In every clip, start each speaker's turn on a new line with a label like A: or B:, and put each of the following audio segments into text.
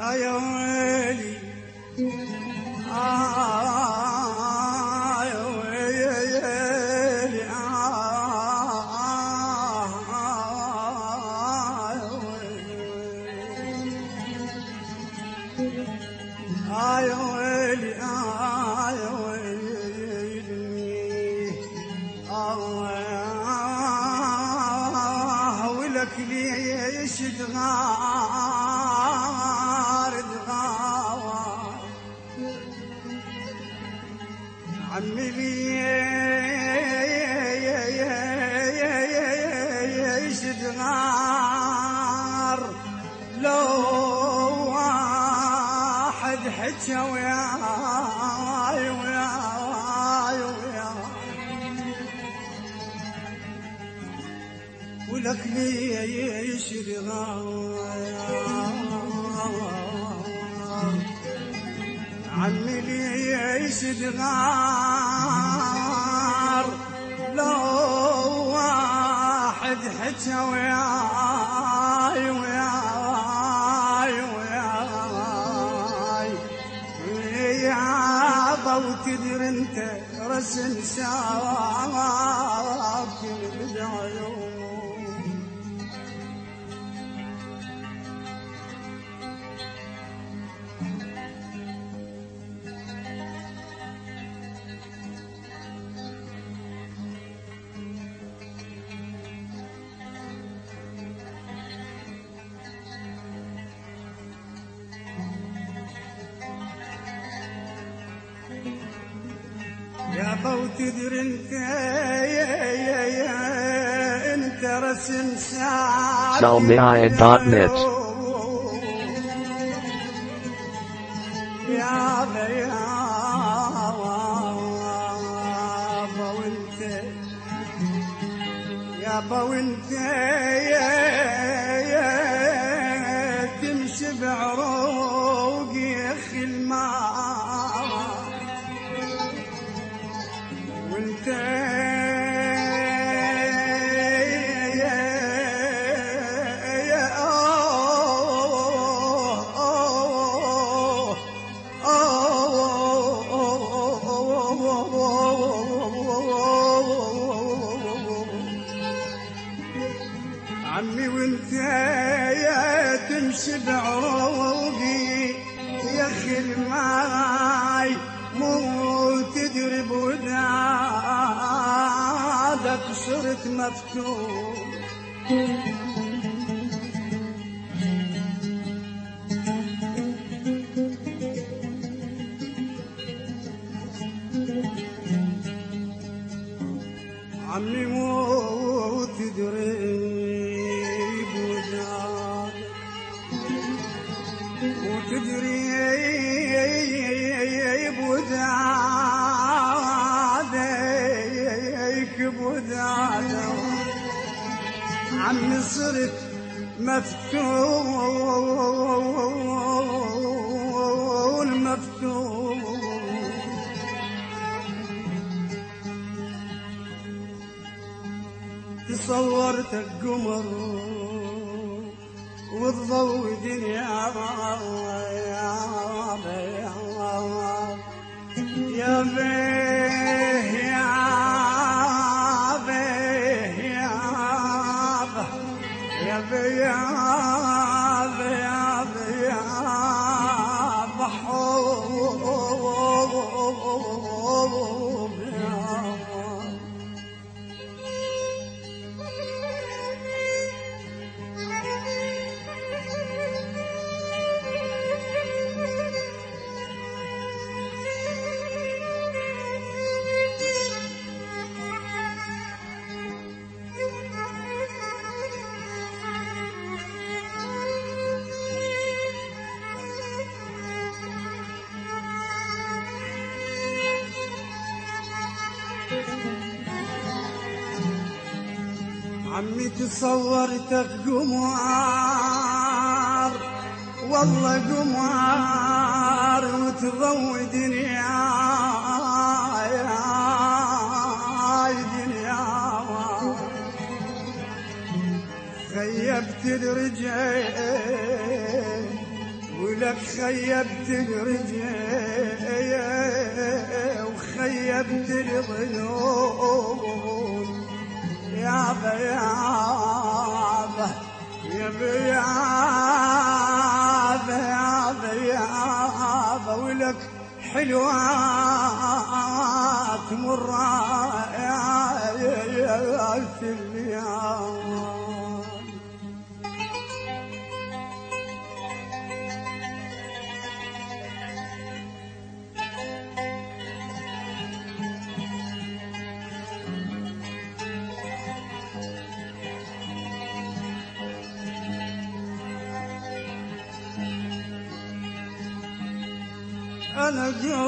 A: يا ويلي يا ويلي يا ويلي يا ويلي ولك ليش تغار عمي ليش تغار لو واحد حكى وياي ولك ليش تغار عمي ليش تغار لو واحد حكى وياي ويابا وتدري انت رسم سواب كل بدعيون يا بو تدري انت رسم
B: Salmiaya.net.
A: يا بو انت تمشي بعروق يا اخي الماء وانت عمي وانت تمشي بعروقي يا اخي الماي مو تدري بودادك صرت مفتون عمي مو تدري وتدري بودادك عمي صرت مفتون تصورتك قمر والضوء دنيا يا بيه يا عمي تصورتك قمار والله قمار وتضوي دنيا خيبت الرجال ولك خيبت الرجال وخيبت الظنون يابا يابا يابا يابا يابا يابا ولك حلوات مرات في اليوم أنا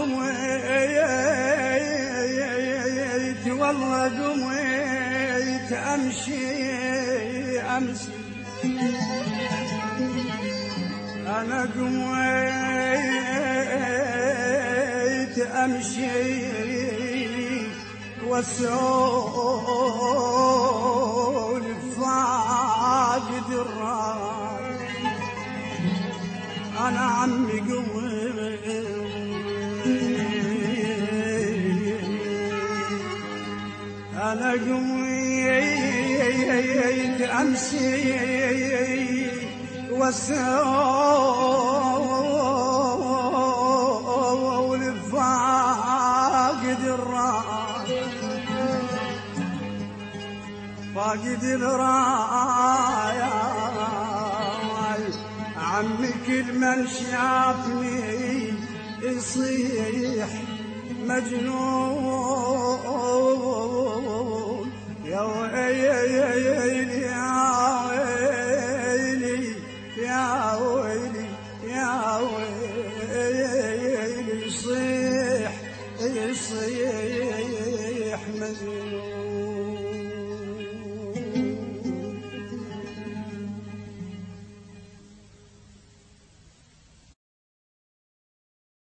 A: قميت والله قميت أمشي أنا قميت أمشي والسولف فاقد الراي أنا عمي قميت أنا قميت أمشي والسولف فاقد الراي فاقد الراي عمي كل من شافني يصيح مجنون يا ويلي يا ويلي يا ويلي يا ويلي يصيح مجنون